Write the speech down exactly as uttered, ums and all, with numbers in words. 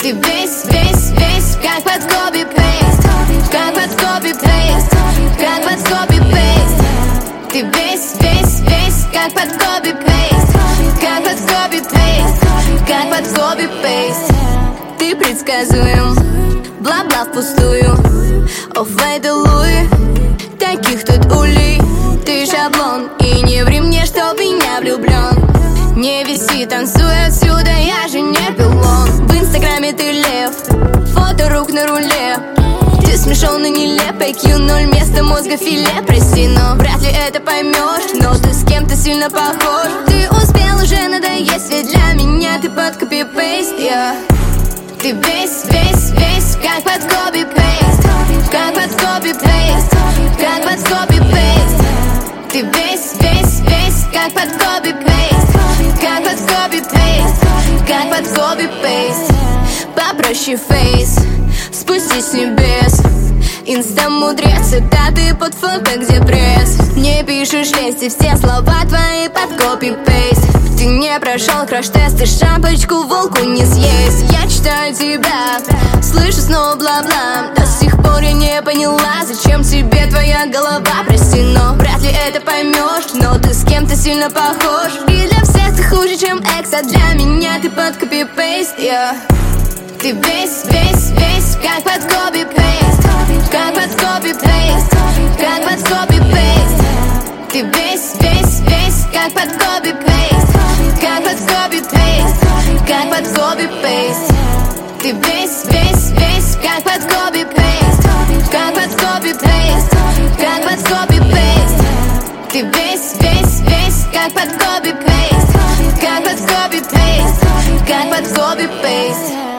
Ты весь, весь, весь, как под копи-пейст, как под копи-пейст, как под копи-пейст. Ты весь, весь, весь, как под копи-пейст, как под копи-пейст, как под копи-пейст. Ты предсказуем, бла-бла впустую. Офф-вайт и Луи, таких тут улей. Ты шаблон, и не ври мне, что в меня влюблен. Не виси, танцуй отсюда, я же не пилон. В инстаграме ты лев, фото рук на руле. Ты смешон и нелеп, ай кью ноль, место мозга филе. Прости, но вряд ли это поймешь, но ты с кем-то сильно похож. Ты успел уже надоесть, ведь для меня ты под копи-пейст, yeah. Ты весь, весь, весь, как под копи-пейст, как под копи-пейст, как под копи-пейст. Ты весь, весь, весь, как под копи-пейст, как под копи-пейст, как под копи-пейст. Попроще фейс, спустись с небес. Инста-мудрец, цитаты под фото, где пресс. Не пишешь лести, все слова твои под копи-пейст. Ты не прошел краш-тест, и шапочку волку не съесть. Я читаю тебя, слышу снова бла-бла. До сих пор я не поняла, зачем тебе твоя голова. Прости, но вряд ли это поймешь, но ты с кем-то сильно похож. И для всех ты хуже, чем экс, а для меня ты под копи-пейст, yeah. Ты весь, весь, весь, как под копи-пейст, как под копи-пейст, как под копи-пейст. Ты весь, весь, весь, как под копи-пейст, как под копи-пейст, как под копи-пейст. Ты весь, весь, весь, как под копи-пейст, как под копи-пейст, как под копи-пейст. Ты весь, весь, весь, как под копи-пейст, как под копи-пейст, как под копи-пейст.